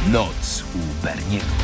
Noc u Berniego.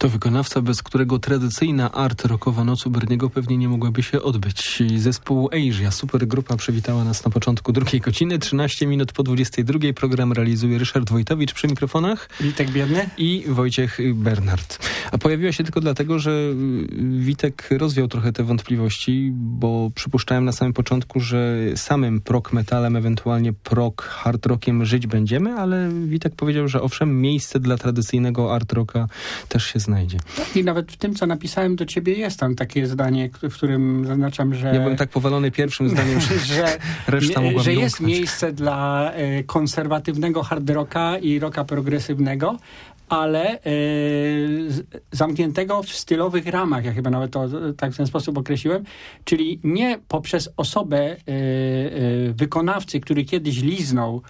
To wykonawca, bez którego tradycyjna art-rockowa noc u Berniego pewnie nie mogłaby się odbyć. Zespół Asia, supergrupa, przywitała nas na początku drugiej godziny. 13 minut po 22. Program realizuje Ryszard Wojtowicz, przy mikrofonach Witek Biedny i Wojciech Bernard. A pojawiła się tylko dlatego, że Witek rozwiał trochę te wątpliwości, bo przypuszczałem na samym początku, że samym prog metalem, ewentualnie prog hard rockiem żyć będziemy, ale Witek powiedział, że owszem, miejsce dla tradycyjnego art rocka też się znajdzie. I nawet w tym, co napisałem do ciebie, jest tam takie zdanie, w którym zaznaczam, że... Ja byłem tak powalony pierwszym zdaniem, że reszta mogła że mnie jest umknąć. miejsce dla konserwatywnego hard rocka i rocka progresywnego, ale zamkniętego w stylowych ramach, ja chyba nawet to tak w ten sposób określiłem, czyli nie poprzez osobę wykonawcy, który kiedyś liznął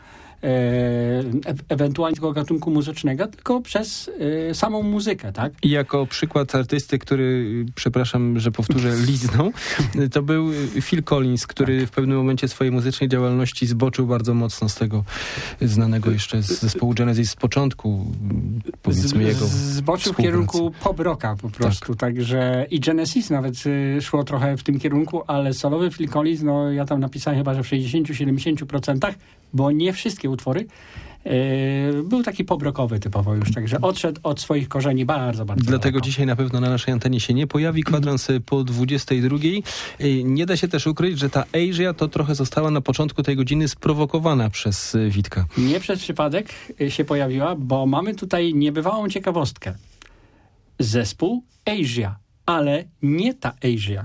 ewentualnie tego gatunku muzycznego, tylko przez samą muzykę, tak? I jako przykład artysty, który, przepraszam, że powtórzę, liznął, to był Phil Collins, który w pewnym momencie swojej muzycznej działalności zboczył bardzo mocno z tego znanego jeszcze z zespołu Genesis z początku, powiedzmy jego zboczył w kierunku pop rocka po prostu, także i Genesis nawet szło trochę w tym kierunku, ale solowy Phil Collins, no ja tam napisałem chyba, że w 60-70%, bo nie wszystkie utwory, był taki pop-rockowy typowo już, także odszedł od swoich korzeni bardzo Dlatego daleko. dzisiaj na pewno na naszej antenie się nie pojawi. Kwadrans po 22. Nie da się też ukryć, że ta Asia to trochę została na początku tej godziny sprowokowana przez Witka. Nie przez przypadek się pojawiła, bo mamy tutaj niebywałą ciekawostkę. Zespół Asia, ale nie ta Asia.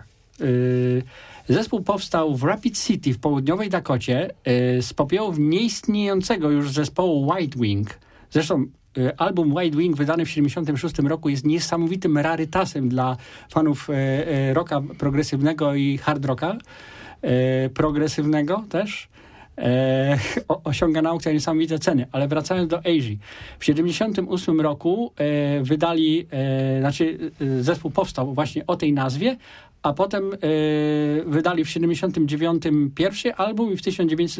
Zespół powstał w Rapid City w południowej Dakocie z popiołów nieistniejącego już zespołu White Wing. Zresztą album White Wing wydany w 1976 roku jest niesamowitym rarytasem dla fanów rocka progresywnego i hard rocka progresywnego też. Osiąga na aukcjach niesamowite ceny, ale wracając do Asia. W 1978 roku wydali, zespół powstał właśnie o tej nazwie, a potem wydali w 1979 pierwszy album i w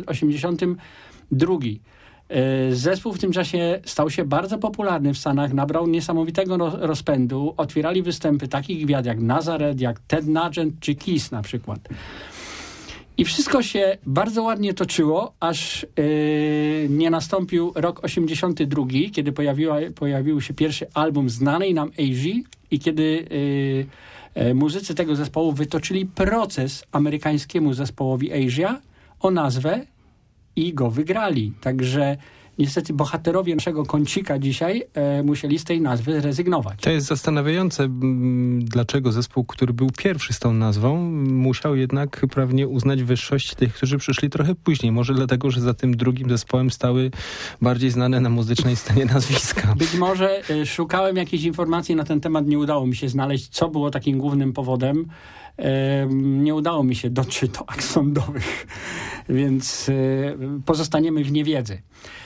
1982. Zespół w tym czasie stał się bardzo popularny w Stanach, nabrał niesamowitego rozpędu, otwierali występy takich gwiazd jak Nazareth, jak Ted Nugent czy Kiss na przykład. I wszystko się bardzo ładnie toczyło, aż nie nastąpił rok 82, kiedy pojawił się pierwszy album znanej nam Asia i kiedy muzycy tego zespołu wytoczyli proces amerykańskiemu zespołowi Asia o nazwę i go wygrali. Także niestety bohaterowie naszego kącika dzisiaj musieli z tej nazwy zrezygnować. To jest zastanawiające, dlaczego zespół, który był pierwszy z tą nazwą, musiał jednak prawnie uznać wyższość tych, którzy przyszli trochę później. Może dlatego, że za tym drugim zespołem stały bardziej znane na muzycznej scenie nazwiska. Być może szukałem jakiejś informacji na ten temat, nie udało mi się znaleźć, co było takim głównym powodem. Nie udało mi się dotrzeć do akt sądowych, więc pozostaniemy w niewiedzy.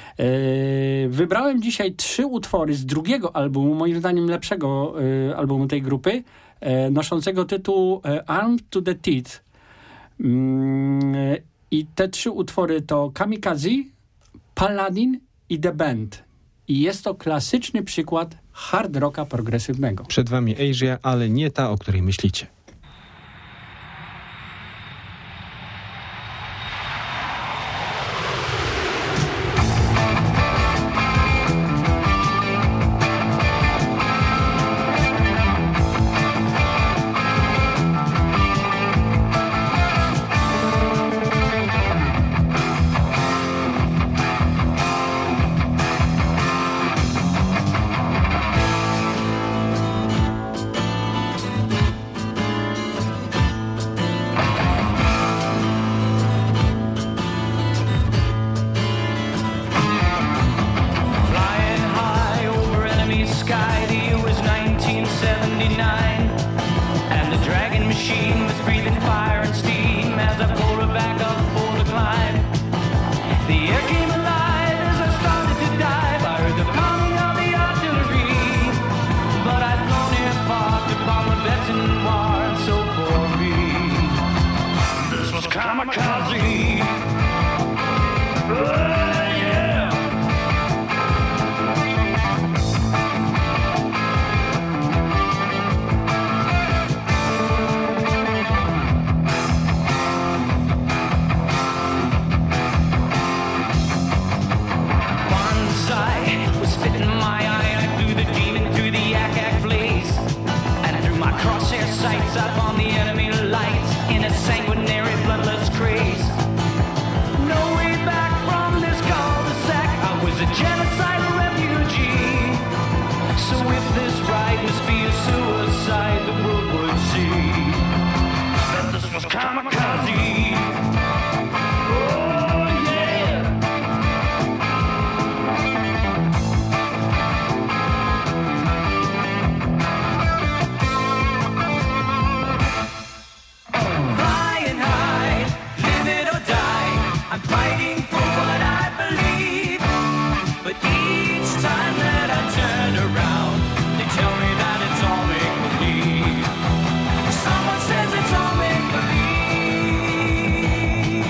Wybrałem dzisiaj 3 utwory z drugiego albumu, moim zdaniem lepszego albumu tej grupy, noszącego tytuł Armed to the Teeth. I te 3 utwory to Kamikaze, Paladin i The Band. I jest to klasyczny przykład hard rocka progresywnego. Przed wami Asia, ale nie ta, o której myślicie. this be a suicide, the world would see that this was kamikaze. Oh yeah. Flying high, live it or die, I'm fighting for what I believe. But each time that I turn around, they tell me that it's all make-believe. Someone says it's all make-believe.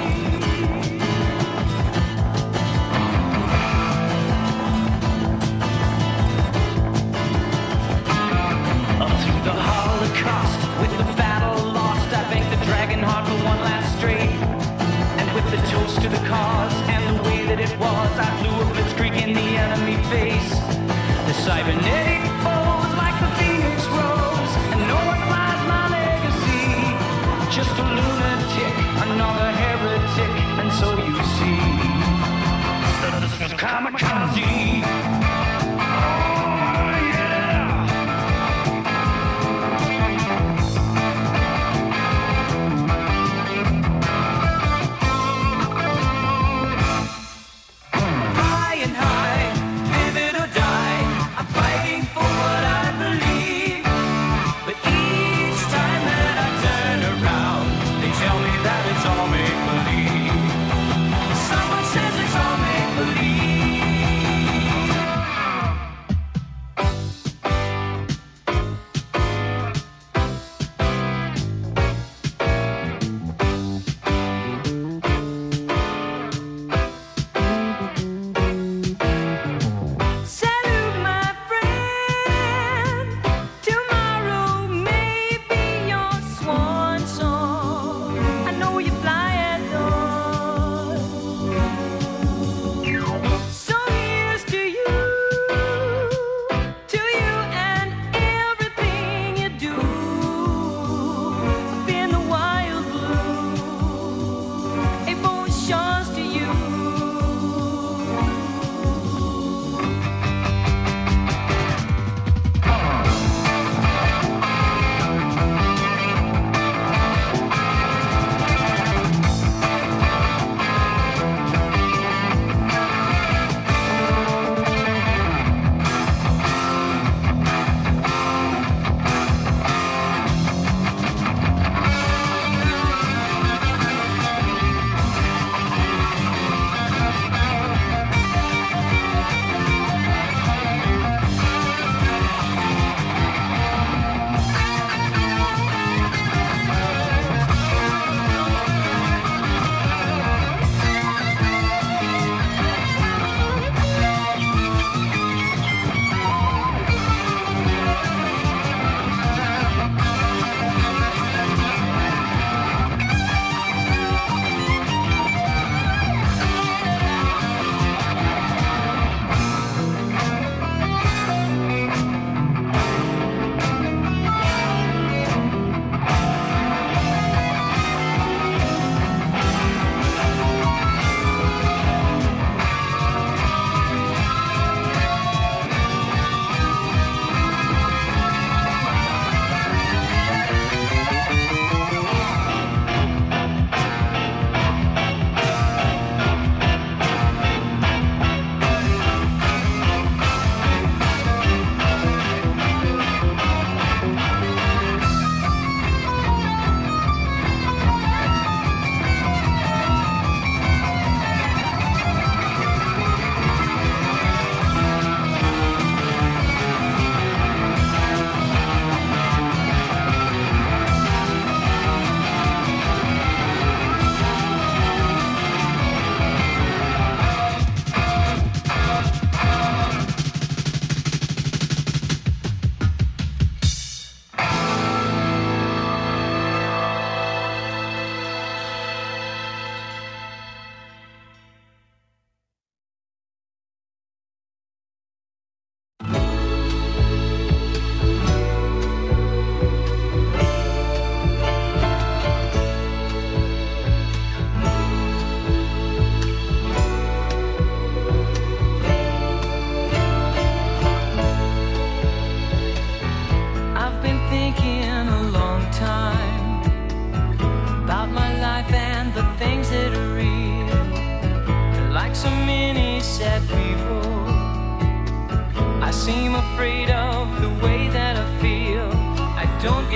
Up through the Holocaust, with the battle lost, I begged the dragon heart for one last stray. And with the toast to the cause and the way that it was, I flew a blitzkrieg in the enemy face. The cybernetic foes like the phoenix rose, and no one flies my legacy. Just a lunatic, another heretic, and so you see that this was kamikaze. Flying high, live it or die, I'm fighting for what I believe. But each time that I turn around, they tell me that it's all make-believe. Someone says it's all make-believe.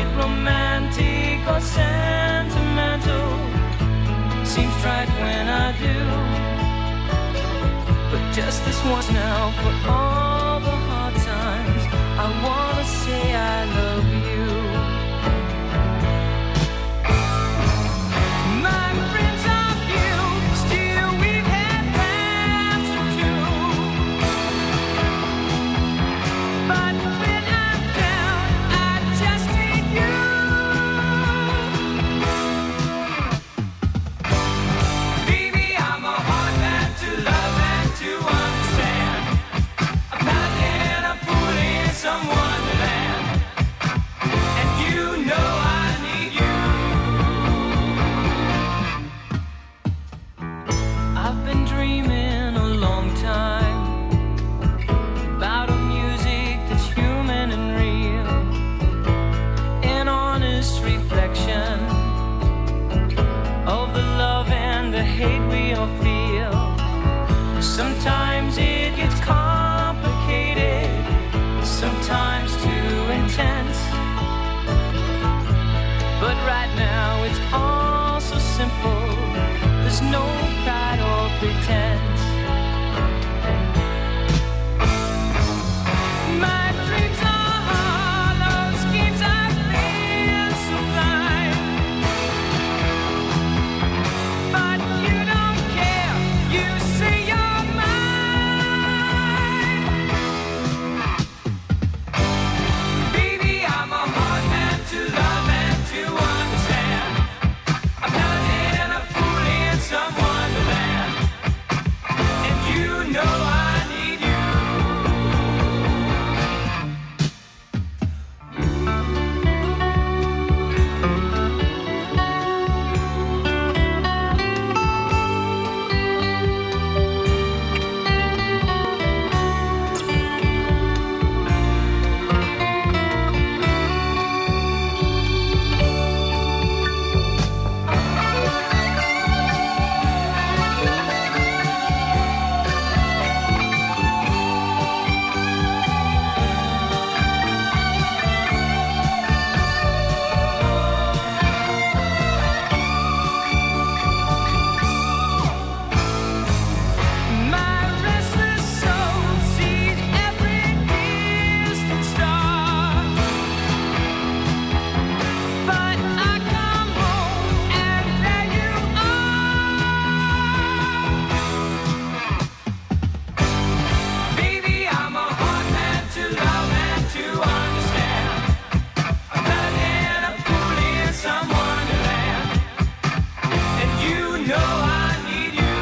get romantic or sentimental. Seems right when I do, but just this once now, for all the hard times, I wanna say I love you. My friends are few, still we've had plans or two, but when I'm down, I just need you. Baby, I'm a hard man to love and to understand. I'm not yet a fool in some wonderland, and you know I need you. I've been dreaming a long time about a music that's human and real, an honest reflection of the love and the hate we all feel. Sometimes it gets complicated, sometimes too intense, but right now it's all so simple. There's no pride or pretense. My dreams are hollow, schemes I feel sublime, but you don't care. You say you're mine. Baby, I'm a hard man to love and to understand. I'm not in a fool in some wonderland, and you know I need you. My restless soul sees every distant star, but I come home and there you are. Baby, I'm a hard man to love and to understand. I'm not in a fool in some wonderland, and you know I need you.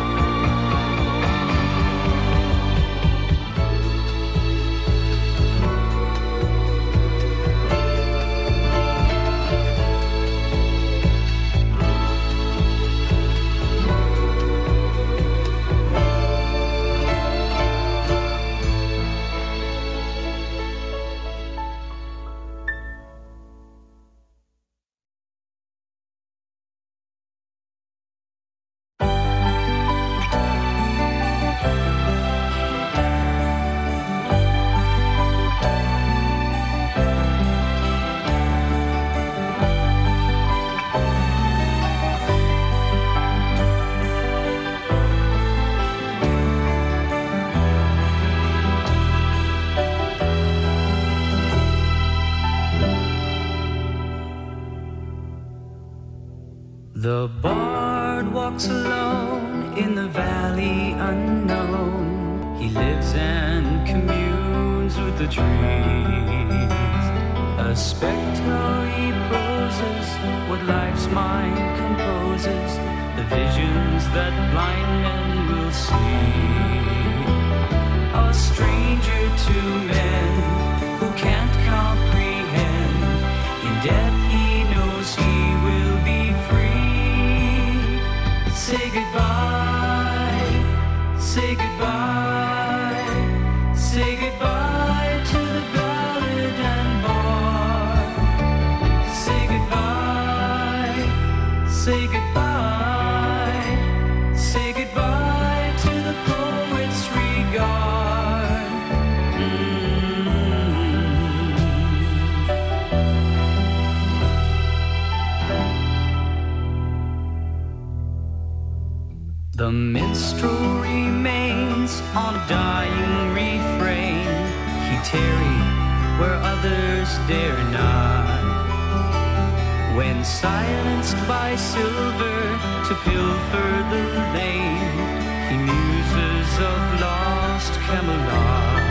The bard walks alone in the valley unknown. He lives and communes with the trees. A spectre he proses what life's mind composes, the visions that blind men will see. A stranger to men who can't comprehend. In death he knows he will be free. Say goodbye, say goodbye, say goodbye to the ballad and bar. Say goodbye, say goodbye, say goodbye to the poet's regard. The minstrel remains on a dying refrain. He tarry where others dare not. When silenced by silver to pilfer the lane, he muses of lost Camelot.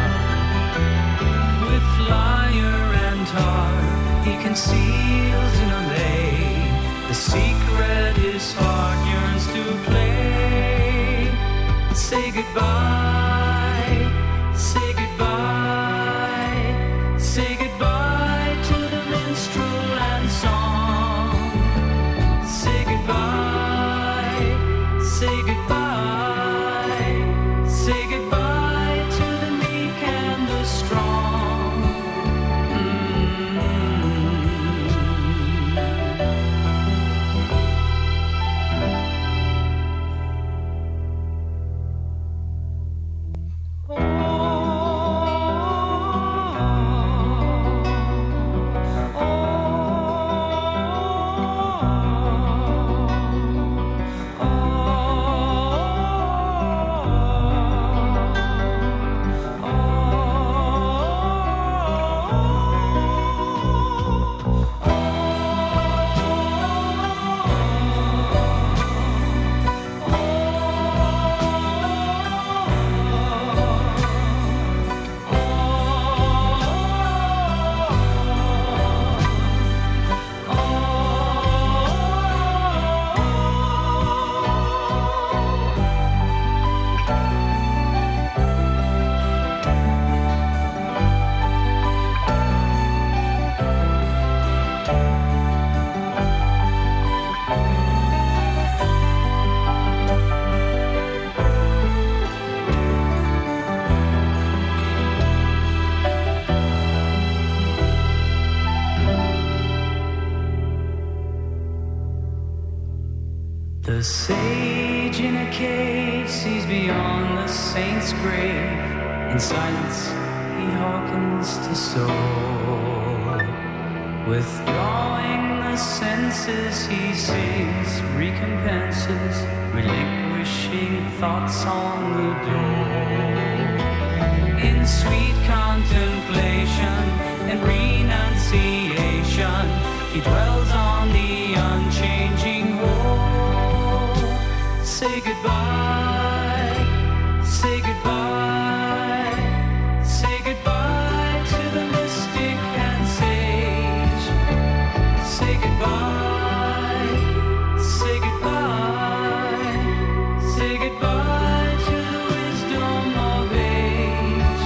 With lyre and harp he conceals in a lay the secret his heart yearns to play. Say goodbye, say goodbye, say goodbye to the minstrel and song. Say goodbye, say goodbye, say goodbye to the meek and the strong. The sage in a cave sees beyond the saint's grave. In silence he hearkens to soul. Withdrawing the senses he sings recompenses, relinquishing thoughts on the door. In sweet contemplation and renunciation he dwells on the unchanging whole. Say goodbye, say goodbye, say goodbye to the mystic and sage. Say goodbye, say goodbye, say goodbye to the wisdom of age.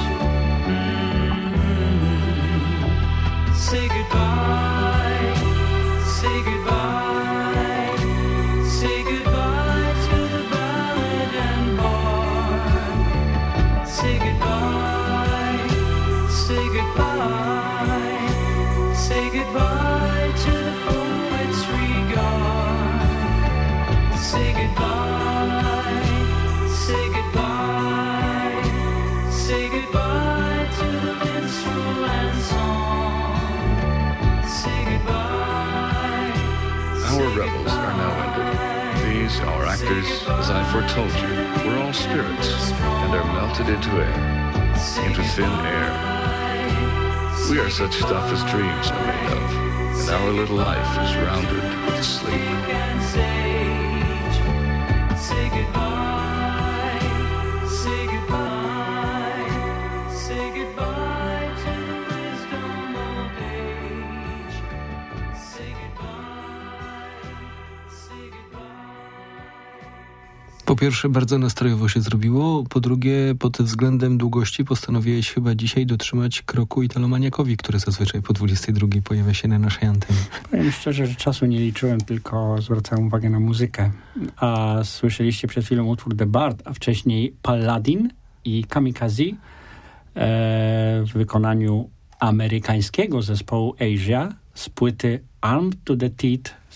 Say goodbye, say goodbye, say goodbye to the ballad and bard. Say goodbye, say goodbye, say goodbye to the poet's regard. Say goodbye, say goodbye, say goodbye to the minstrel and song. Say goodbye. Our revels are now ended. These, our actors, as I foretold you, were all spirits, and are melted into air, into thin air. We are such stuff as dreams are made of, and our little life is rounded with sleep. Say goodbye, say goodbye, say goodbye to the wisdom of age. Say goodbye, say goodbye. Po pierwsze, bardzo nastrojowo się zrobiło. Po drugie, pod względem długości postanowiłeś chyba dzisiaj dotrzymać kroku Italomaniakowi, który zazwyczaj po 22 pojawia się na naszej antenie. Powiem szczerze, że czasu nie liczyłem, tylko zwracałem uwagę na muzykę. A słyszeliście przed chwilą utwór The Bard, a wcześniej Paladin i Kamikaze w wykonaniu amerykańskiego zespołu Asia z płyty Armed to the Teeth z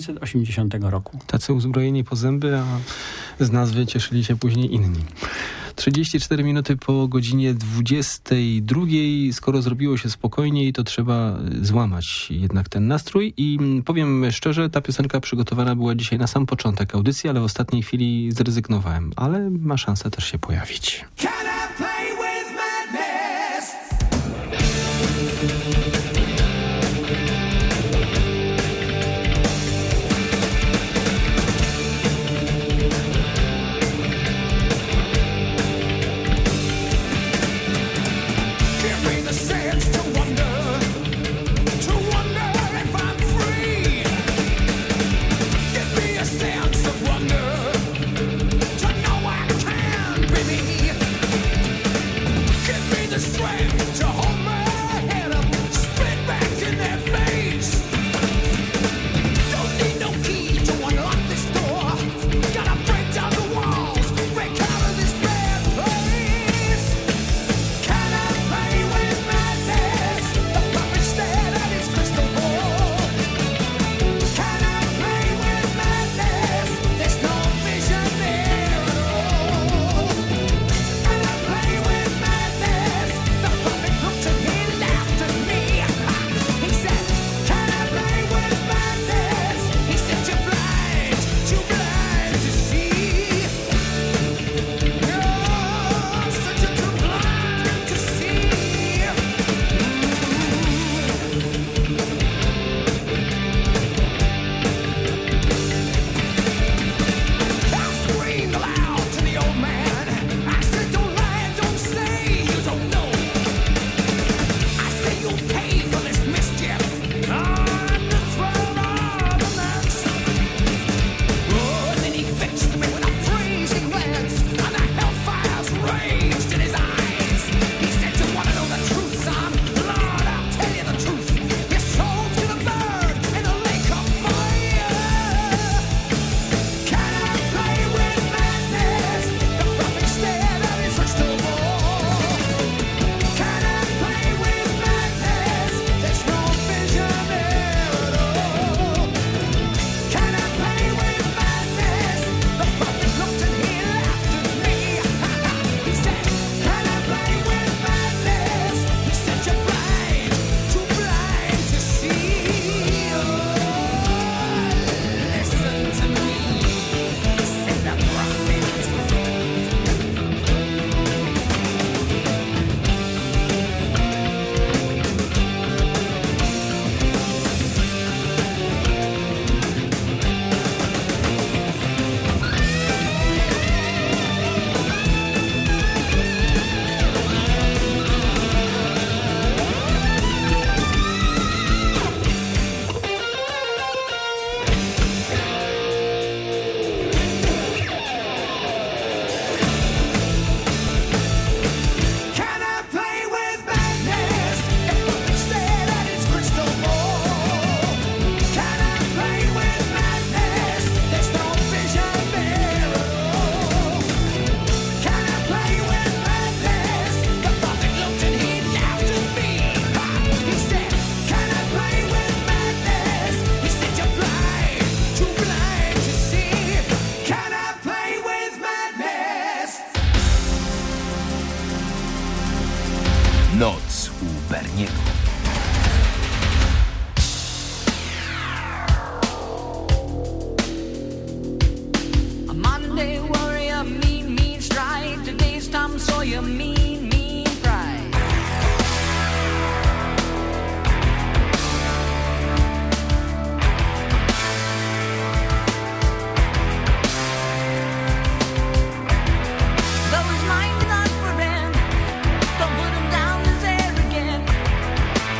1980 roku. Tacy uzbrojeni po zęby, a z nazwy cieszyli się później inni. 34 minuty po godzinie 22. Skoro zrobiło się spokojniej, to trzeba złamać jednak ten nastrój i powiem szczerze, ta piosenka przygotowana była dzisiaj na sam początek audycji, ale w ostatniej chwili zrezygnowałem, ale ma szansę też się pojawić. Noc u Berniego. A Monday warrior, mean stride. Today's Tom Sawyer, mean pride. Though his mind is not for him, don't put him down as arrogant.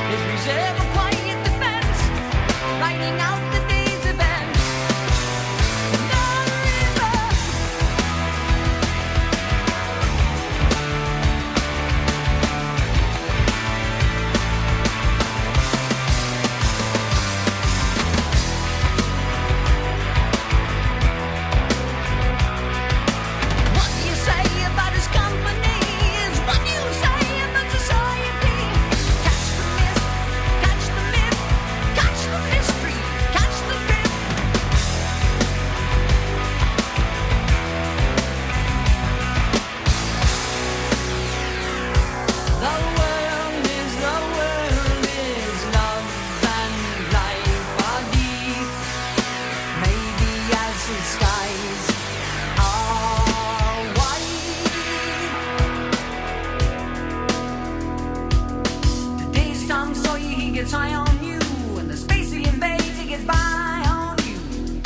gets high on you, and the space he invades, he gets by on you.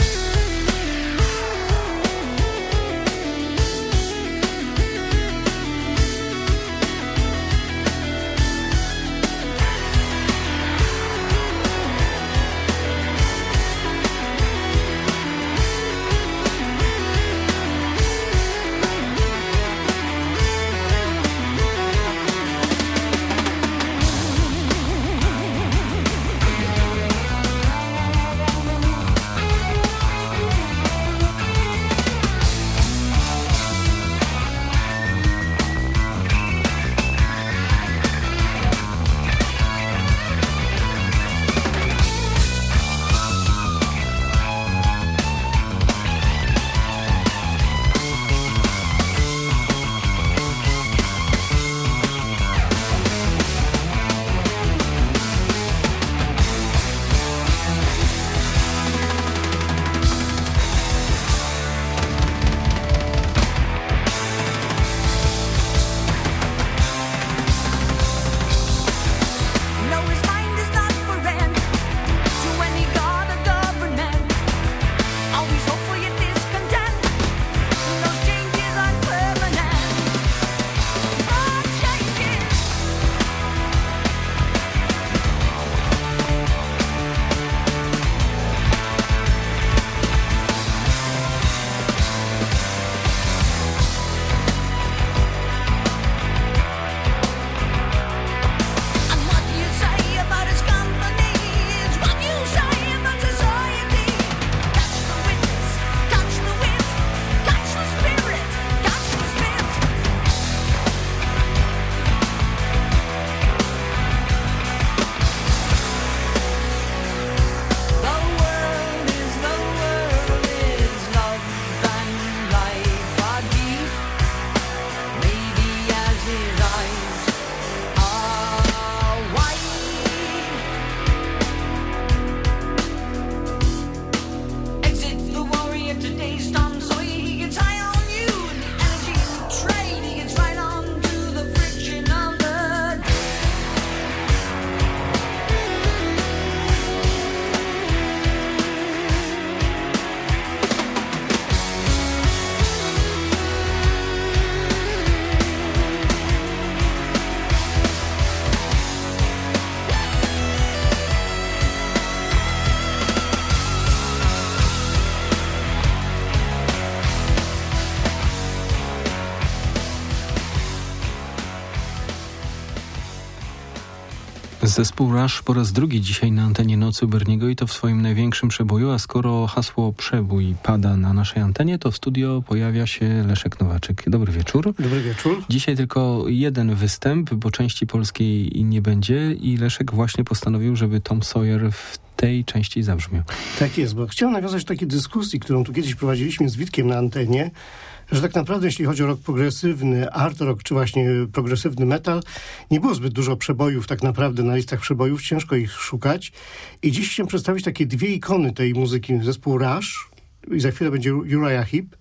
Zespół Rush po raz drugi dzisiaj na antenie Nocy u Berniego i to w swoim największym przeboju, a skoro hasło przebój pada na naszej antenie, to w studio pojawia się Leszek Nowaczyk. Dobry wieczór. Dobry wieczór. Dzisiaj tylko jeden występ, bo części polskiej nie będzie i Leszek właśnie postanowił, żeby Tom Sawyer w tej części zabrzmiał. Tak jest, bo chciałem nawiązać do takiej dyskusji, którą tu kiedyś prowadziliśmy z Witkiem na antenie, że tak naprawdę jeśli chodzi o rock progresywny, art rock czy właśnie progresywny metal, nie było zbyt dużo przebojów tak naprawdę na listach przebojów, ciężko ich szukać. I dziś chciałem przedstawić takie dwie ikony tej muzyki, zespół Rush i za chwilę będzie Uriah Heep.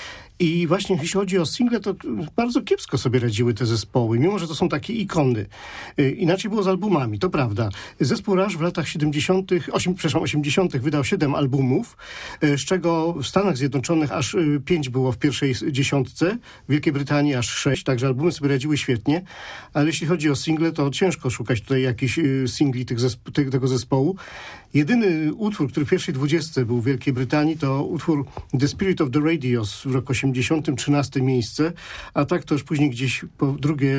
I właśnie jeśli chodzi o single, to bardzo kiepsko sobie radziły te zespoły, mimo że to są takie ikony. Inaczej było z albumami, to prawda. Zespół Rush w latach 80. wydał 7 albumów, z czego w Stanach Zjednoczonych aż 5 było w pierwszej dziesiątce, w Wielkiej Brytanii aż 6, także albumy sobie radziły świetnie, ale jeśli chodzi o single, to ciężko szukać tutaj jakichś singli tego zespołu. Jedyny utwór, który w pierwszej 20 był w Wielkiej Brytanii, to utwór The Spirit of the Radios w roku 80, 13 miejsce, a tak to już później gdzieś po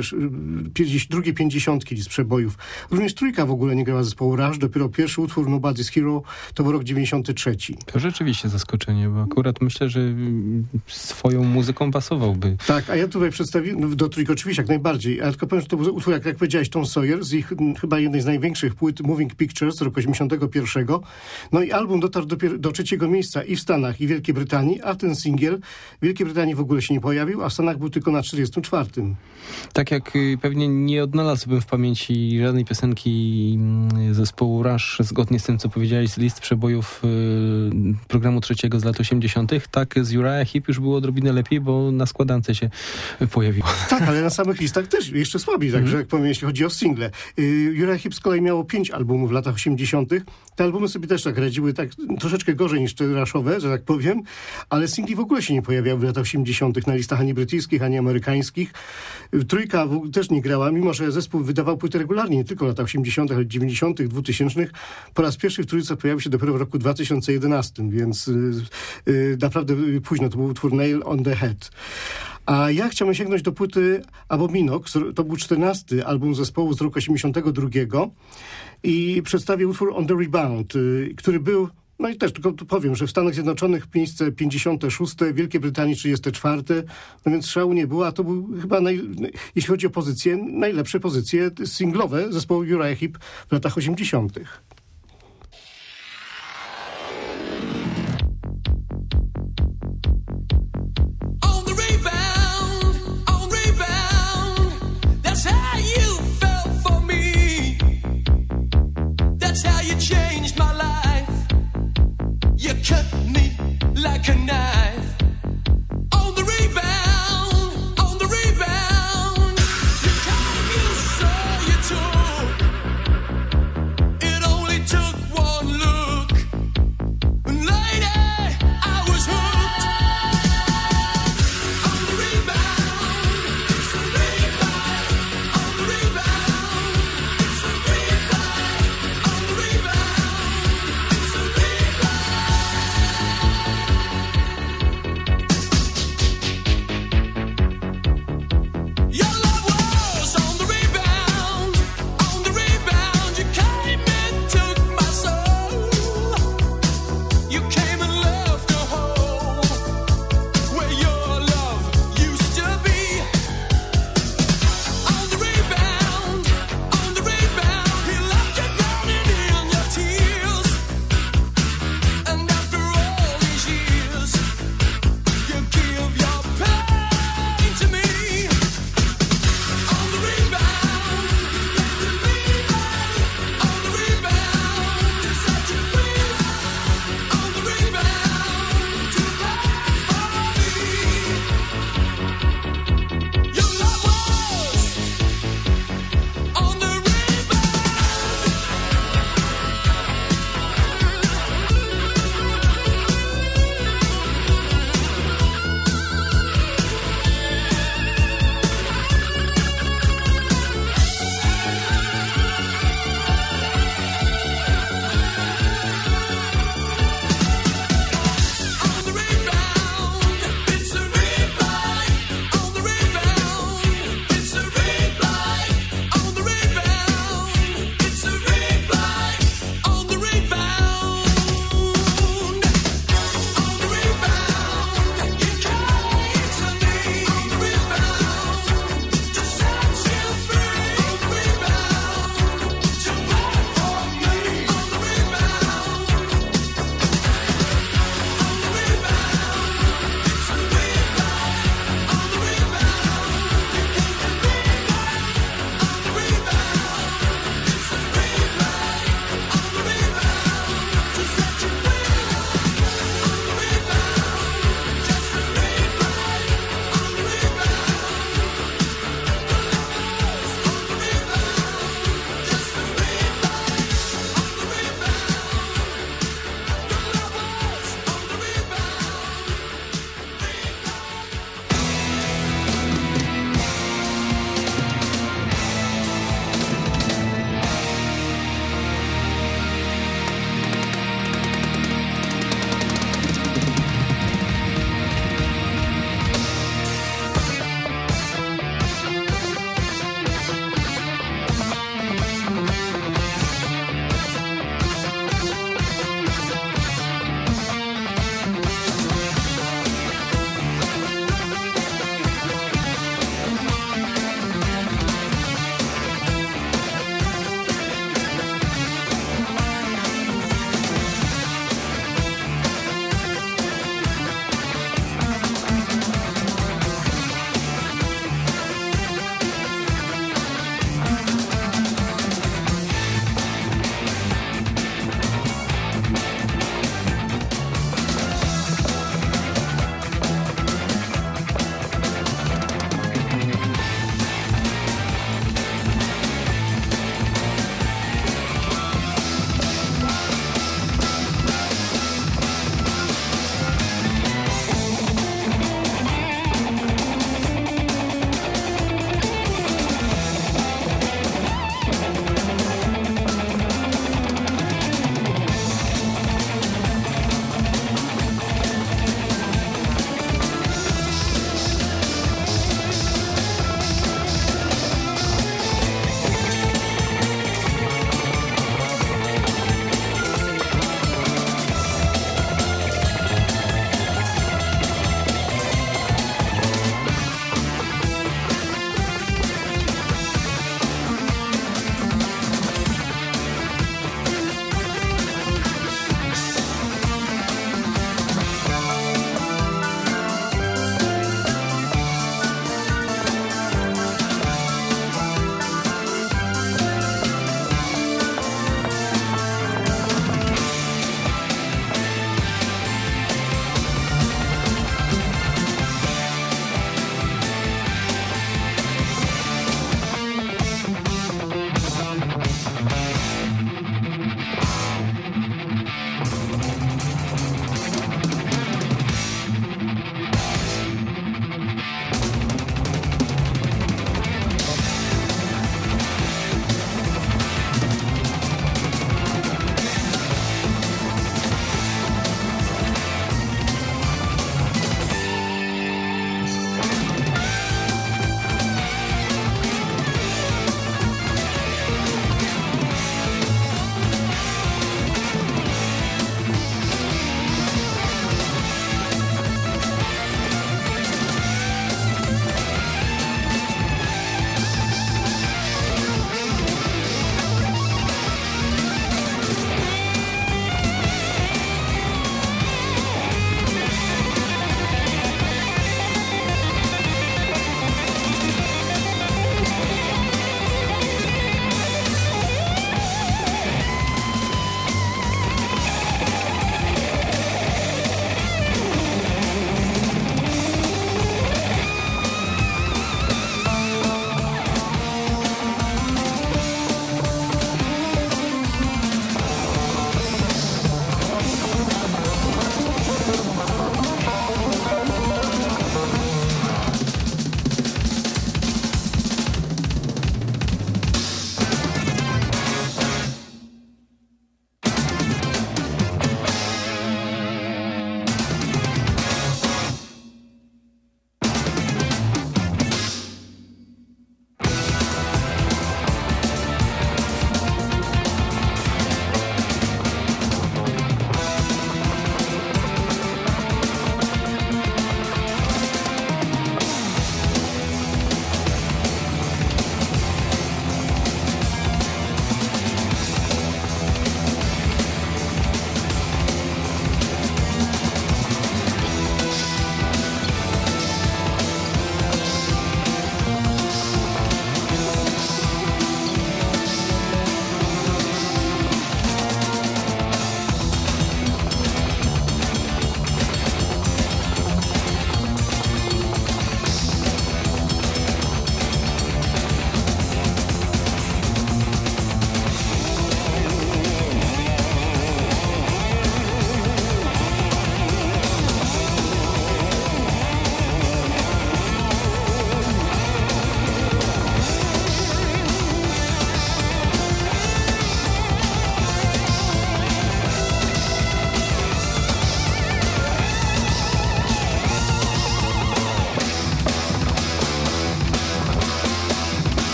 drugie 50 list przebojów. Również trójka w ogóle nie grała zespołu Rush, dopiero pierwszy utwór Nobody's Hero to był rok 93. To rzeczywiście zaskoczenie, bo akurat myślę, że swoją muzyką pasowałby. Tak, a ja tutaj przedstawiłem, do trójki oczywiście jak najbardziej, ale tylko powiem, że to był utwór, jak powiedziałeś, Tom Sawyer, z ich chyba jednej z największych płyt Moving Pictures z roku 81. No i album dotarł do trzeciego miejsca i w Stanach, i w Wielkiej Brytanii, a ten singiel w Wielkiej Wielkiej Brytanii w ogóle się nie pojawił, a w Stanach był tylko na 44. Tak jak pewnie nie odnalazłbym w pamięci żadnej piosenki zespołu Rush zgodnie z tym, co powiedziałeś z list przebojów programu trzeciego z lat 80., tak z Uriah Heep już było odrobinę lepiej, bo na składance się pojawiło. Tak, ale na samych listach też jeszcze słabiej, także jak powiem, jeśli chodzi o single. Uriah Heep z kolei miało 5 albumów w latach 80. Te albumy sobie też tak radziły, tak troszeczkę gorzej niż te Rushowe, że tak powiem, ale singli w ogóle się nie pojawiały w latach 80. na listach ani brytyjskich, ani amerykańskich. Trójka też nie grała, mimo że zespół wydawał płyty regularnie, nie tylko w latach 80., ale 90., 2000. Po raz pierwszy w trójce pojawił się dopiero w roku 2011, więc naprawdę późno. To był utwór Nail on the Head. A ja chciałem sięgnąć do płyty Abominox. To był 14. album zespołu z roku 82 i przedstawię utwór On the Rebound, który był, no i też tylko tu powiem, że w Stanach Zjednoczonych miejsce 56, w Wielkiej Brytanii 34, no więc szału nie było, a to był chyba, jeśli chodzi o pozycje, najlepsze pozycje singlowe zespołu Uriah Heep w latach 80. Like a knife. On the rebound, on the rebound. The time you saw you took. It only took one look. And lady, I was hooked. On the rebound, it's a rebound. On the rebound, it's a rebound. On the rebound.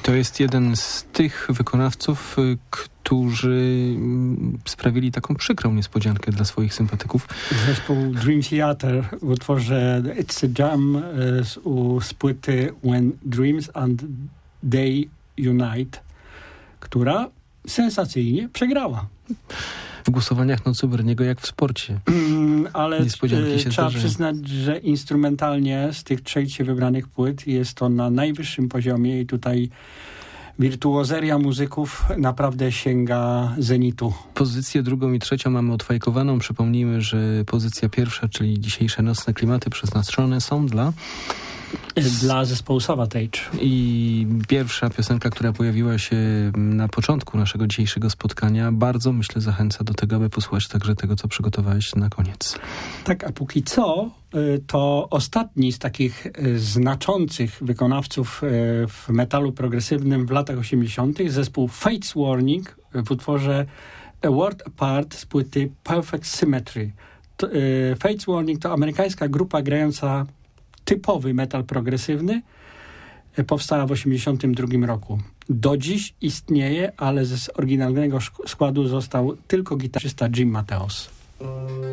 to jest jeden z tych wykonawców, którzy sprawili taką przykrą niespodziankę dla swoich sympatyków. Zespół Dream Theater w utworze It's a Jam z płyty When Dreams and They Unite, która sensacyjnie przegrała. W głosowaniach Nocy u Berniego jak w sporcie. Ale Niespodzianki się trzeba zdarzają. przyznać, że instrumentalnie z tych 3 wybranych płyt jest to na najwyższym poziomie i tutaj wirtuozeria muzyków naprawdę sięga zenitu. Pozycję 2. i 3. mamy odfajkowaną. Przypomnijmy, że pozycja 1, czyli dzisiejsze Nocne Klimaty przeznaczone są Dla zespołu Savatage. I pierwsza piosenka, która pojawiła się na początku naszego dzisiejszego spotkania, bardzo, myślę, zachęca do tego, aby posłuchać także tego, co przygotowałeś na koniec. Tak, a póki co to ostatni z takich znaczących wykonawców w metalu progresywnym w latach 80. zespół Fates Warning w utworze A World Apart z płyty Perfect Symmetry. Fates Warning to amerykańska grupa grająca typowy metal progresywny. Powstała w 1982 roku. Do dziś istnieje, ale z oryginalnego składu został tylko gitarzysta Jim Mateos.